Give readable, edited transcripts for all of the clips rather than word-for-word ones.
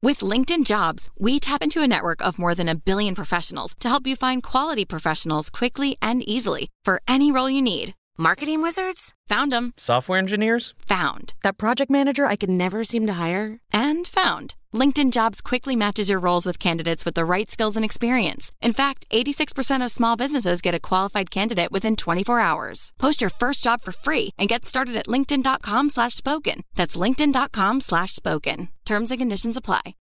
With LinkedIn Jobs, we tap into a network of more than 1 billion professionals to help you find quality professionals quickly and easily for any role you need. Marketing wizards? Found them. Software engineers? Found. That project manager I could never seem to hire? And found. LinkedIn Jobs quickly matches your roles with candidates with the right skills and experience. In fact, 86% of small businesses get a qualified candidate within 24 hours. Post your first job for free and get started at linkedin.com/spoken. That's linkedin.com/spoken. Terms and conditions apply.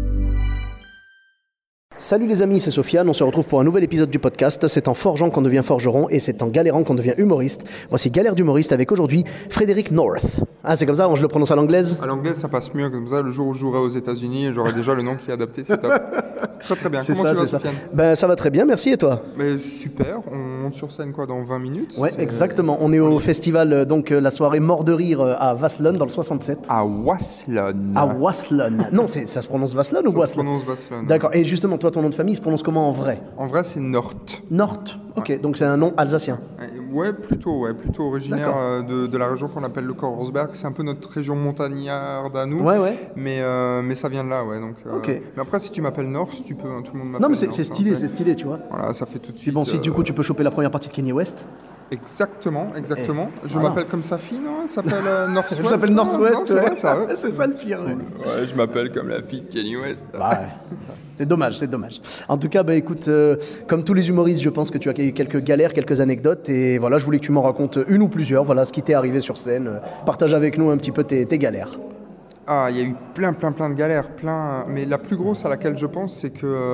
Salut les amis, c'est Sofiane, on se retrouve pour un nouvel épisode du podcast. C'est en forgeant qu'on devient forgeron et c'est en galérant qu'on devient humoriste. Voici Galère d'humoriste avec aujourd'hui Frédéric North. Ah, c'est comme ça, je le prononce à l'anglaise? À l'anglaise, ça passe mieux comme ça. Le jour où je jouerai aux États-Unis, j'aurai déjà le nom qui est adapté, c'est top. Très très bien. Comment tu vas, Sofiane? Ben, ça va très bien, merci, et toi? Ben, super, on monte sur scène dans 20 minutes? Ouais, exactement. On est au festival, donc la soirée Mort de Rire à Waslon dans le 67. À Waslon. À Waslon. Non, ça se prononce Waslon ou Waslon? Ça se prononce Waslon. D'accord, et justement, toi, ton nom de famille se prononce comment en vrai? En vrai, c'est North. North, ok, donc c'est un nom alsacien. Ouais, plutôt originaire de la région qu'on appelle le Korsberg. C'est un peu notre région montagnarde à nous. Ouais. Mais ça vient de là, ouais. Donc, okay. Mais après, si tu m'appelles North, tu peux, tout le monde m'appelle. Non, mais c'est stylé, tu vois. Voilà, ça fait tout de suite. Bon, si du coup tu peux choper la première partie de Kanye West. Exactement. Je m'appelle comme sa fille, non? Elle s'appelle Northwest. Elle s'appelle Northwest, c'est vrai, ça. Ouais. C'est ça le pire. Ouais, je m'appelle comme la fille de Kanye West. Ouais. C'est dommage. En tout cas, écoute, comme tous les humoristes, je pense que tu as quelques galères, quelques anecdotes. Et voilà, je voulais que tu m'en racontes une ou plusieurs. Voilà ce qui t'est arrivé sur scène. Partage avec nous un petit peu tes galères. Ah, il y a eu plein de galères, mais la plus grosse à laquelle je pense, c'est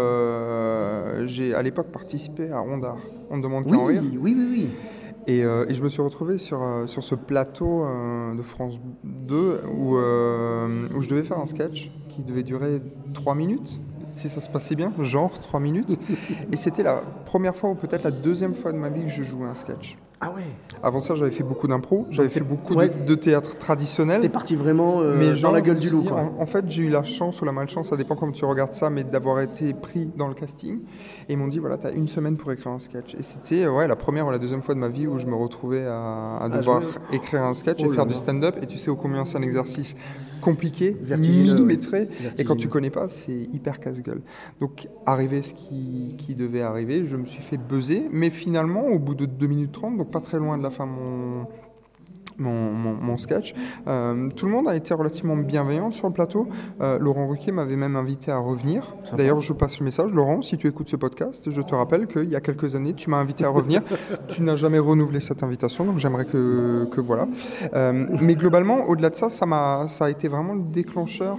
que j'ai à l'époque participé à Rondard. On ne demande qu'à en rire. Oui. Et je me suis retrouvé sur ce plateau de France 2 où je devais faire un sketch qui devait durer 3 minutes. Si ça se passait bien, genre 3 minutes. Et c'était la première fois ou peut-être la deuxième fois de ma vie que je jouais un sketch. Ah ouais. Avant ça, j'avais fait beaucoup d'impro, j'avais fait beaucoup de théâtre traditionnel. T'es parti vraiment dans la gueule du loup, quoi. En fait, j'ai eu la chance ou la malchance, ça dépend comment tu regardes ça, mais d'avoir été pris dans le casting. Et ils m'ont dit, voilà, t'as 1 semaine pour écrire un sketch. Et c'était la première ou la deuxième fois de ma vie où je me retrouvais à devoir écrire un sketch et faire du stand-up. Et tu sais combien c'est un exercice compliqué, millimétré. Et quand tu connais pas, c'est hyper casse-gueule. Donc, arrivé ce qui devait arriver, je me suis fait buzzer. Mais finalement, au bout de 2 minutes 30, donc pas très loin de la fin mon sketch. Tout le monde a été relativement bienveillant sur le plateau. Laurent Ruquier m'avait même invité à revenir. Sympa. D'ailleurs, je passe le message. Laurent, si tu écoutes ce podcast, je te rappelle qu'il y a quelques années, tu m'as invité à revenir. Tu n'as jamais renouvelé cette invitation, donc j'aimerais que voilà. Mais globalement, au-delà de ça, ça a été vraiment le déclencheur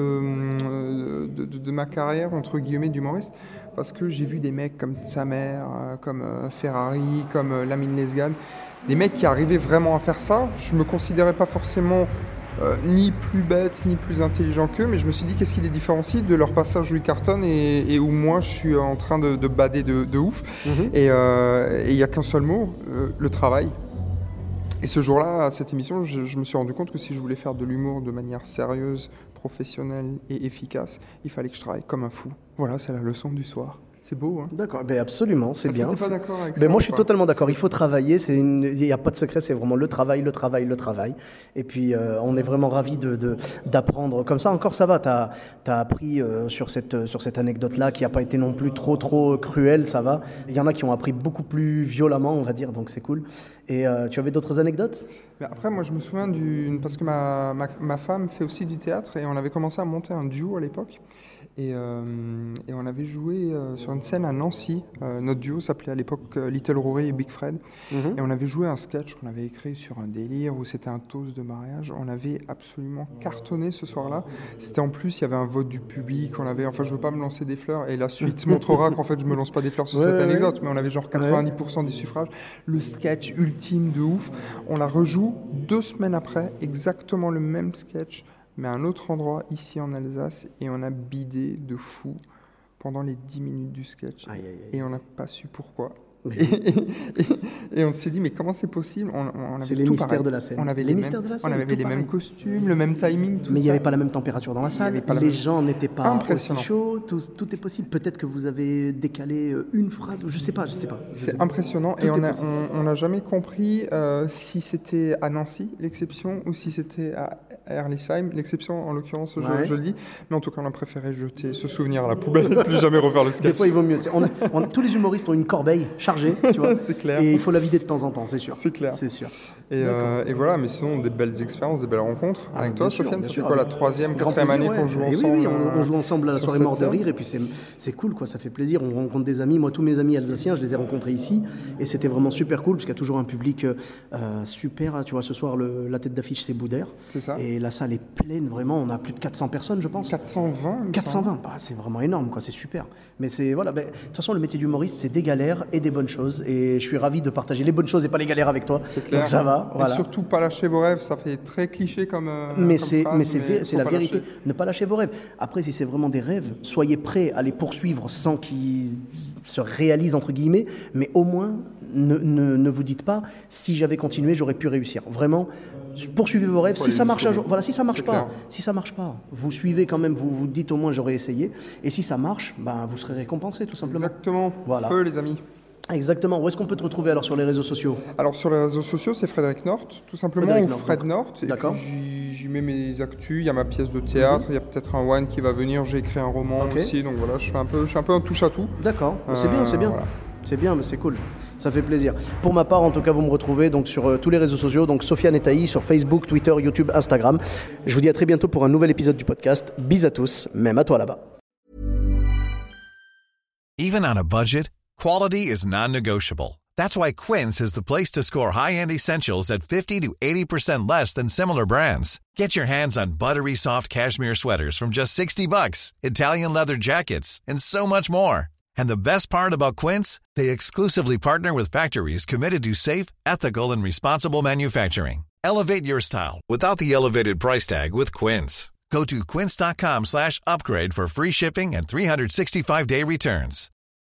de ma carrière, entre guillemets, d'humoriste. Parce que j'ai vu des mecs comme Tsamer, comme Ferrari, comme Lamine Lesgane, des mecs qui arrivaient vraiment à faire ça. Je me considérais pas forcément ni plus bête, ni plus intelligent qu'eux, mais je me suis dit qu'est-ce qui les différencie de leur passage où ils cartonnent et où moi je suis en train de bader de ouf. Mm-hmm. Et il n'y a qu'un seul mot, le travail. Et ce jour-là, à cette émission, je me suis rendu compte que si je voulais faire de l'humour de manière sérieuse, professionnelle et efficace, il fallait que je travaille comme un fou. Voilà, c'est la leçon du soir. C'est beau, hein? D'accord, absolument, c'est bien. Est-ce que t'es pas d'accord avec ça? Moi, je suis totalement d'accord. Il faut travailler. Il n'y a pas de secret. C'est vraiment le travail. Et puis, on est vraiment ravis d'apprendre comme ça. Encore, ça va. T'as appris sur cette anecdote-là qui n'a pas été non plus trop cruelle. Ça va. Il y en a qui ont appris beaucoup plus violemment, on va dire. Donc, c'est cool. Et tu avais d'autres anecdotes? Mais après, moi, je me souviens parce que ma femme fait aussi du théâtre et on avait commencé à monter un duo à l'époque. Et on avait joué sur une scène à Nancy. Notre duo s'appelait à l'époque Little Rory et Big Fred. Mm-hmm. Et on avait joué un sketch qu'on avait écrit sur un délire où c'était un toast de mariage. On avait absolument cartonné ce soir-là. C'était en plus, il y avait un vote du public. Je ne veux pas me lancer des fleurs. Et la suite montrera qu'en fait, je me lance pas des fleurs sur cette anecdote. Mais on avait genre 90% des suffrages. Le sketch ultime de ouf. On la rejoue 2 semaines après. Exactement le même sketch, mais à un autre endroit, ici en Alsace, et on a bidé de fou pendant les 10 minutes du sketch. Aïe. Et on n'a pas su pourquoi. Et on s'est dit, mais comment c'est possible? On c'est les mystères de la scène. On avait les mêmes costumes, le même timing, tout mais il n'y ça. avait pas la même température dans la salle. Les gens n'étaient pas aussi chauds. Tout est possible. Peut-être que vous avez décalé une phrase. Je sais pas. C'est impressionnant. Et on n'a jamais compris si c'était à Nancy, l'exception, ou si c'était à Herlisheim, l'exception en l'occurrence, Ouais. je le dis. Mais en tout cas, on a préféré jeter ce souvenir à la poubelle et plus jamais refaire le sketch. Des fois, il vaut mieux. Tu sais, tous les humoristes ont une corbeille chargée, tu vois. C'est clair. Et il faut la vider de temps en temps, c'est sûr. C'est clair. C'est sûr. Et voilà, mais sinon, des belles expériences, des belles rencontres. Avec toi, Bien sûr, Sofiane, bien ça fait sûr. quoi, la 3e, Grand 4e année plaisir, qu'on joue Et ensemble oui, on joue ensemble à la sur soirée cette Mort de scène. Rire, et puis c'est cool, quoi, ça fait plaisir. On rencontre des amis. Moi, tous mes amis alsaciens, je les ai rencontrés ici, et c'était vraiment super cool, parce qu'il y a toujours un public super. Tu vois, ce soir, la tête d'affiche, c'est Boudère. C'est ça. Et la salle est pleine, vraiment. On a plus de 400 personnes, je pense. 420 il me 420, bah, c'est vraiment énorme, quoi, c'est super. Mais c'est voilà, de toute façon, le métier d'humoriste, c'est des galères et des bonnes choses. Et je suis ravi de partager les bonnes choses et pas les galères avec toi. C'est clair. Donc ça va, Et voilà. surtout, pas lâcher vos rêves, ça fait très cliché comme. Mais comme c'est phrase, c'est faut la pas vérité. lâcher. Ne pas lâcher vos rêves. Après, si c'est vraiment des rêves, soyez prêts à les poursuivre sans qu'ils se réalisent, entre guillemets. Mais au moins, ne vous dites pas, si j'avais continué, j'aurais pu réussir. Vraiment, poursuivez vos rêves. Faut Si aller ça marche un jusqu'au jour, bout. voilà, si ça marche C'est pas, clair. si ça marche pas, vous suivez quand même, vous dites au moins j'aurais essayé. Et si ça marche, ben, vous serez récompensé, tout simplement. Exactement. Voilà. Feu, les amis. Exactement. Où est-ce qu'on peut te retrouver alors sur les réseaux sociaux? Alors sur les réseaux sociaux, c'est Frédéric Nort, tout simplement, Frédéric ou Nort, Fred donc. Nort. Et D'accord. puis j'y mets mes actus, il y a ma pièce de théâtre, il y a peut-être un one qui va venir, j'ai écrit un roman Ok. aussi, donc voilà, je suis un peu un touche à tout. D'accord, c'est bien, c'est bien. Voilà. C'est bien, mais c'est cool. Ça fait plaisir. Pour ma part, en tout cas, vous me retrouvez donc sur tous les réseaux sociaux, donc Sofiane Etaï, sur Facebook, Twitter, YouTube, Instagram. Je vous dis à très bientôt pour un nouvel épisode du podcast. Bis à tous, même à toi là-bas. Even on a budget, quality is non-negotiable. That's why Quince is the place to score high-end essentials at 50 to 80% less than similar brands. Get your hands on buttery soft cashmere sweaters from just $60, Italian leather jackets, and so much more. And the best part about Quince, they exclusively partner with factories committed to safe, ethical, and responsible manufacturing. Elevate your style without the elevated price tag with Quince. Go to quince.com/upgrade for free shipping and 365-day returns.